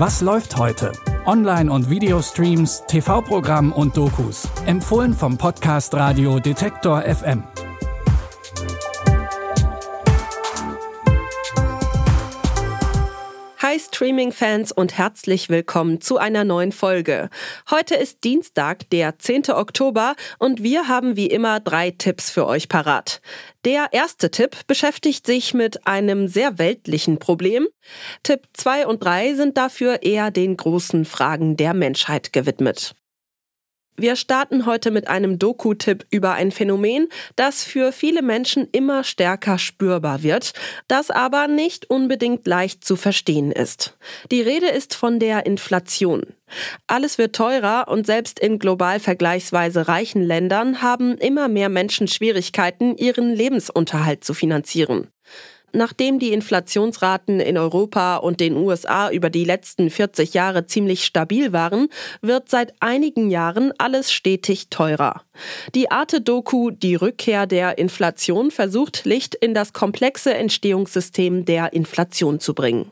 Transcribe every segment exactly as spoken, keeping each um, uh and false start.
Was läuft heute? Online- und Videostreams, T V-Programm und Dokus. Empfohlen vom Podcast Radio Detektor F M. Hi Streaming-Fans und herzlich willkommen zu einer neuen Folge. Heute ist Dienstag, der zehnten Oktober und wir haben wie immer drei Tipps für euch parat. Der erste Tipp beschäftigt sich mit einem sehr weltlichen Problem. Tipp zwei und drei sind dafür eher den großen Fragen der Menschheit gewidmet. Wir starten heute mit einem Doku-Tipp über ein Phänomen, das für viele Menschen immer stärker spürbar wird, das aber nicht unbedingt leicht zu verstehen ist. Die Rede ist von der Inflation. Alles wird teurer und selbst in global vergleichsweise reichen Ländern haben immer mehr Menschen Schwierigkeiten, ihren Lebensunterhalt zu finanzieren. Nachdem die Inflationsraten in Europa und den U S A über die letzten vierzig Jahre ziemlich stabil waren, wird seit einigen Jahren alles stetig teurer. Die Arte-Doku Die Rückkehr der Inflation versucht, Licht in das komplexe Entstehungssystem der Inflation zu bringen.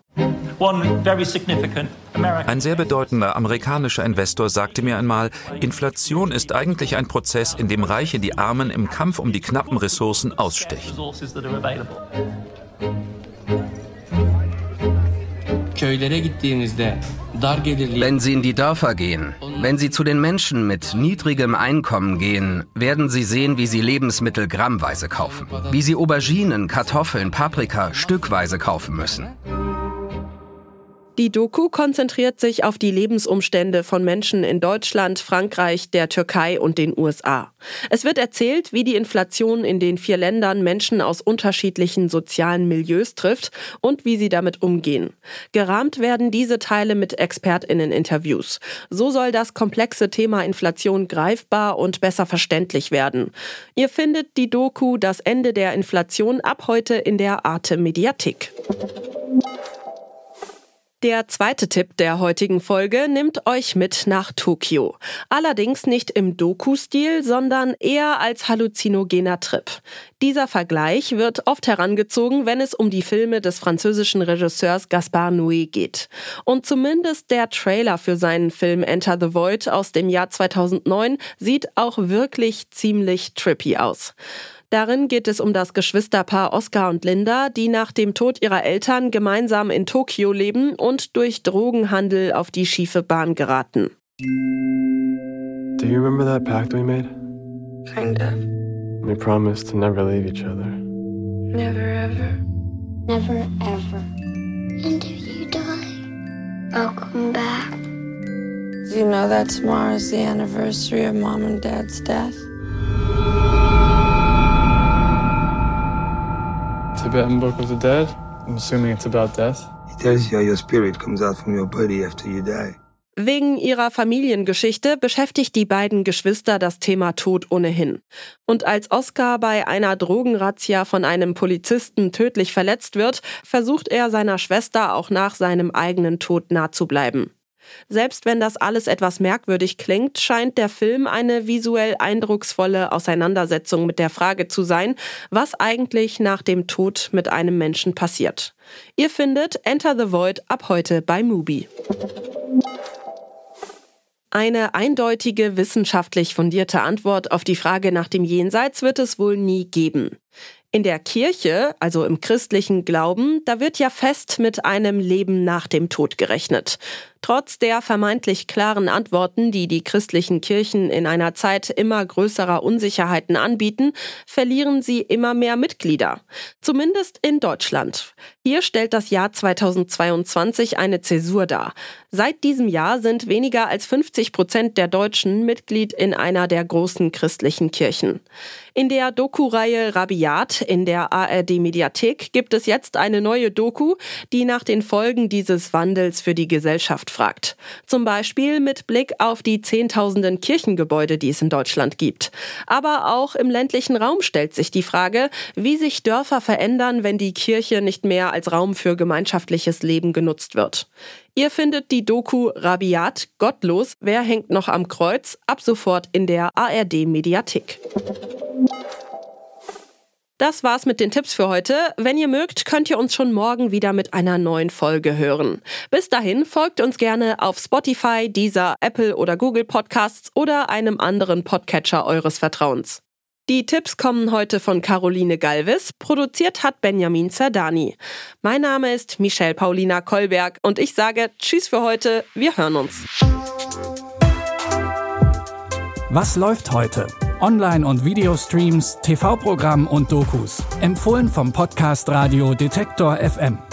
Ein sehr bedeutender amerikanischer Investor sagte mir einmal, Inflation ist eigentlich ein Prozess, in dem Reiche die Armen im Kampf um die knappen Ressourcen ausstechen. Wenn Sie in die Dörfer gehen, wenn Sie zu den Menschen mit niedrigem Einkommen gehen, werden Sie sehen, wie sie Lebensmittel grammweise kaufen, wie sie Auberginen, Kartoffeln, Paprika stückweise kaufen müssen. Die Doku konzentriert sich auf die Lebensumstände von Menschen in Deutschland, Frankreich, der Türkei und den U S A. Es wird erzählt, wie die Inflation in den vier Ländern Menschen aus unterschiedlichen sozialen Milieus trifft und wie sie damit umgehen. Gerahmt werden diese Teile mit ExpertInnen-Interviews. So soll das komplexe Thema Inflation greifbar und besser verständlich werden. Ihr findet die Doku Das Ende der Inflation ab heute in der Arte-Mediathek. Der zweite Tipp der heutigen Folge nimmt euch mit nach Tokio. Allerdings nicht im Doku-Stil, sondern eher als halluzinogener Trip. Dieser Vergleich wird oft herangezogen, wenn es um die Filme des französischen Regisseurs Gaspard Noé geht. Und zumindest der Trailer für seinen Film Enter the Void aus dem Jahr zweitausendneun sieht auch wirklich ziemlich trippy aus. Darin geht es um das Geschwisterpaar Oscar und Linda, die nach dem Tod ihrer Eltern gemeinsam in Tokio leben und durch Drogenhandel auf die schiefe Bahn geraten. Do you remember that pact we made? Kind of. We promised to never leave each other. Never ever. Never ever. And if you die, I'll come back. Do you know that tomorrow is the anniversary of Mom and Dad's death? Tibetan Book of the Dead? I'm assuming it's about death. It tells you how your spirit comes out from your body after you die. Wegen ihrer Familiengeschichte beschäftigt die beiden Geschwister das Thema Tod ohnehin. Und als Oscar bei einer Drogenrazzia von einem Polizisten tödlich verletzt wird, versucht er seiner Schwester auch nach seinem eigenen Tod nah zu bleiben. Selbst wenn das alles etwas merkwürdig klingt, scheint der Film eine visuell eindrucksvolle Auseinandersetzung mit der Frage zu sein, was eigentlich nach dem Tod mit einem Menschen passiert. Ihr findet Enter the Void ab heute bei Mubi. Eine eindeutige, wissenschaftlich fundierte Antwort auf die Frage nach dem Jenseits wird es wohl nie geben. In der Kirche, also im christlichen Glauben, da wird ja fest mit einem Leben nach dem Tod gerechnet. Trotz der vermeintlich klaren Antworten, die die christlichen Kirchen in einer Zeit immer größerer Unsicherheiten anbieten, verlieren sie immer mehr Mitglieder. Zumindest in Deutschland. Hier stellt das Jahr zweitausendzweiundzwanzig eine Zäsur dar. Seit diesem Jahr sind weniger als fünfzig Prozent der Deutschen Mitglied in einer der großen christlichen Kirchen. In der Doku-Reihe Rabiat in der A R D-Mediathek gibt es jetzt eine neue Doku, die nach den Folgen dieses Wandels für die Gesellschaft fragt. Zum Beispiel mit Blick auf die Zehntausenden Kirchengebäude, die es in Deutschland gibt. Aber auch im ländlichen Raum stellt sich die Frage, wie sich Dörfer verändern, wenn die Kirche nicht mehr als Raum für gemeinschaftliches Leben genutzt wird. Ihr findet die Doku Rabiat, gottlos, wer hängt noch am Kreuz, ab sofort in der A R D-Mediathek. Das war's mit den Tipps für heute. Wenn ihr mögt, könnt ihr uns schon morgen wieder mit einer neuen Folge hören. Bis dahin folgt uns gerne auf Spotify, Deezer, Apple oder Google Podcasts oder einem anderen Podcatcher eures Vertrauens. Die Tipps kommen heute von Caroline Galvis, produziert hat Benjamin Zerdani. Mein Name ist Michelle Paulina Kolberg und ich sage Tschüss für heute, wir hören uns. Was läuft heute? Online- und Videostreams, T V-Programm und Dokus. Empfohlen vom Podcast Radio Detektor F M.